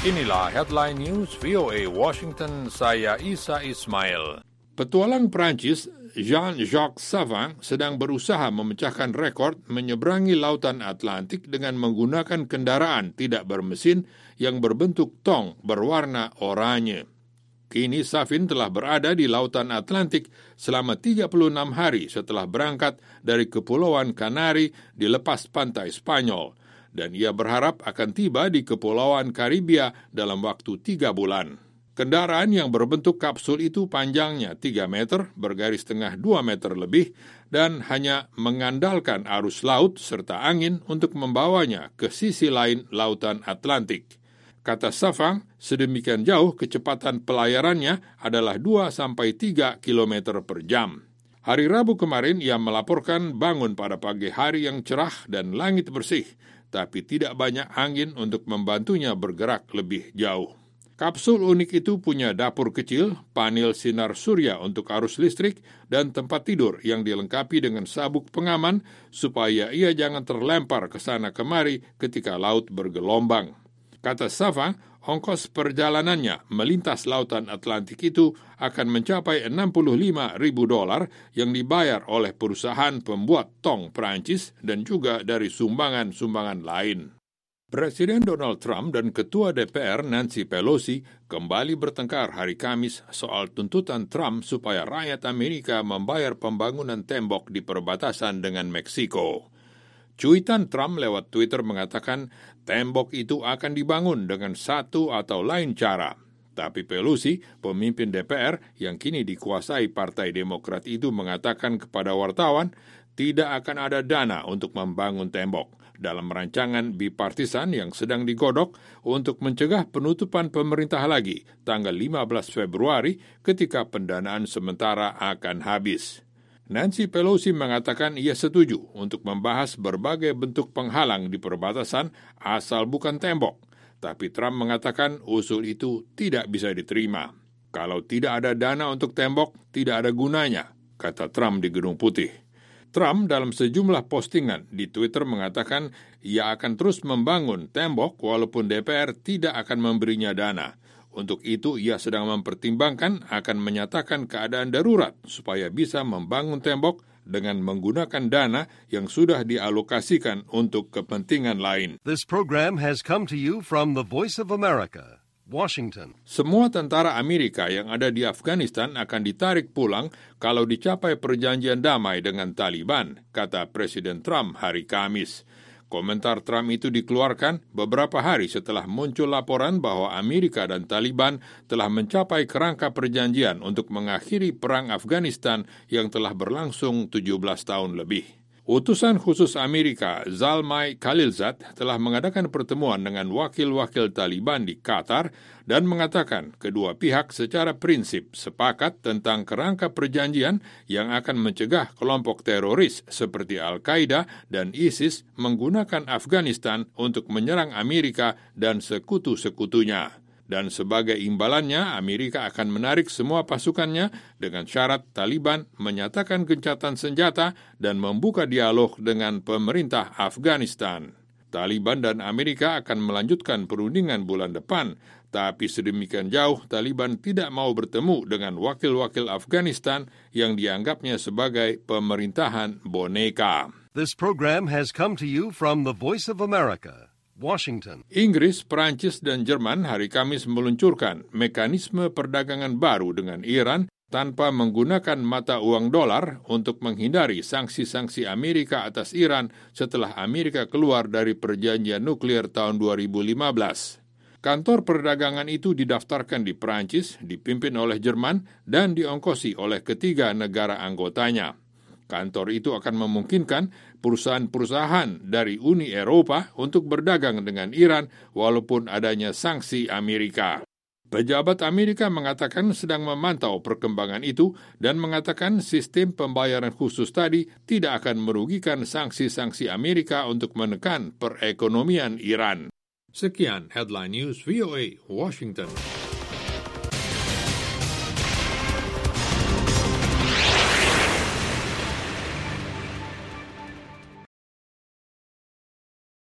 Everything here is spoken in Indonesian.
Inilah Headline News VOA Washington, saya Isa Ismail. Petualang Prancis Jean-Jacques Savin sedang berusaha memecahkan rekor menyeberangi lautan Atlantik dengan menggunakan kendaraan tidak bermesin yang berbentuk tong berwarna oranye. Kini Savin telah berada di lautan Atlantik selama 36 hari setelah berangkat dari Kepulauan Kanari di lepas pantai Spanyol, dan ia berharap akan tiba di Kepulauan Karibia dalam waktu 3 bulan. Kendaraan yang berbentuk kapsul itu panjangnya 3 meter, bergaris tengah 2 meter lebih, dan hanya mengandalkan arus laut serta angin untuk membawanya ke sisi lain lautan Atlantik. Kata Savin, sedemikian jauh kecepatan pelayarannya adalah 2-3 km per jam. Hari Rabu kemarin ia melaporkan bangun pada pagi hari yang cerah dan langit bersih, tapi tidak banyak angin untuk membantunya bergerak lebih jauh. Kapsul unik itu punya dapur kecil, panel sinar surya untuk arus listrik, dan tempat tidur yang dilengkapi dengan sabuk pengaman supaya ia jangan terlempar ke sana kemari ketika laut bergelombang. Kata Savin, ongkos perjalanannya melintas lautan Atlantik itu akan mencapai $65.000 yang dibayar oleh perusahaan pembuat tong Prancis dan juga dari sumbangan-sumbangan lain. Presiden Donald Trump dan Ketua DPR Nancy Pelosi kembali bertengkar hari Kamis soal tuntutan Trump supaya rakyat Amerika membayar pembangunan tembok di perbatasan dengan Meksiko. Cuitan Trump lewat Twitter mengatakan tembok itu akan dibangun dengan satu atau lain cara. Tapi Pelosi, pemimpin DPR yang kini dikuasai Partai Demokrat itu mengatakan kepada wartawan tidak akan ada dana untuk membangun tembok dalam rancangan bipartisan yang sedang digodok untuk mencegah penutupan pemerintah lagi tanggal 15 Februari ketika pendanaan sementara akan habis. Nancy Pelosi mengatakan ia setuju untuk membahas berbagai bentuk penghalang di perbatasan asal bukan tembok, tapi Trump mengatakan usul itu tidak bisa diterima. Kalau tidak ada dana untuk tembok, tidak ada gunanya, kata Trump di Gedung Putih. Trump dalam sejumlah postingan di Twitter mengatakan ia akan terus membangun tembok walaupun DPR tidak akan memberinya dana. Untuk itu, ia sedang mempertimbangkan akan menyatakan keadaan darurat supaya bisa membangun tembok dengan menggunakan dana yang sudah dialokasikan untuk kepentingan lain. This program has come to you from the Voice of America, Washington. Semua tentara Amerika yang ada di Afghanistan akan ditarik pulang kalau dicapai perjanjian damai dengan Taliban, kata Presiden Trump hari Kamis. Komentar Trump itu dikeluarkan beberapa hari setelah muncul laporan bahwa Amerika dan Taliban telah mencapai kerangka perjanjian untuk mengakhiri perang Afghanistan yang telah berlangsung 17 tahun lebih. Utusan khusus Amerika Zalmay Khalilzad telah mengadakan pertemuan dengan wakil-wakil Taliban di Qatar dan mengatakan kedua pihak secara prinsip sepakat tentang kerangka perjanjian yang akan mencegah kelompok teroris seperti Al-Qaeda dan ISIS menggunakan Afghanistan untuk menyerang Amerika dan sekutu-sekutunya. Dan sebagai imbalannya, Amerika akan menarik semua pasukannya dengan syarat Taliban menyatakan gencatan senjata dan membuka dialog dengan pemerintah Afghanistan. Taliban dan Amerika akan melanjutkan perundingan bulan depan, tapi sedemikian jauh Taliban tidak mau bertemu dengan wakil-wakil Afghanistan yang dianggapnya sebagai pemerintahan boneka. This program has come to you from the Voice of America, Washington. Inggris, Prancis, dan Jerman hari Kamis meluncurkan mekanisme perdagangan baru dengan Iran tanpa menggunakan mata uang dolar untuk menghindari sanksi-sanksi Amerika atas Iran setelah Amerika keluar dari perjanjian nuklir tahun 2015. Kantor perdagangan itu didaftarkan di Prancis, dipimpin oleh Jerman, dan diongkosi oleh ketiga negara anggotanya. Kantor itu akan memungkinkan perusahaan-perusahaan dari Uni Eropa untuk berdagang dengan Iran walaupun adanya sanksi Amerika. Pejabat Amerika mengatakan sedang memantau perkembangan itu dan mengatakan sistem pembayaran khusus tadi tidak akan merugikan sanksi-sanksi Amerika untuk menekan perekonomian Iran. Sekian Headline News VOA Washington.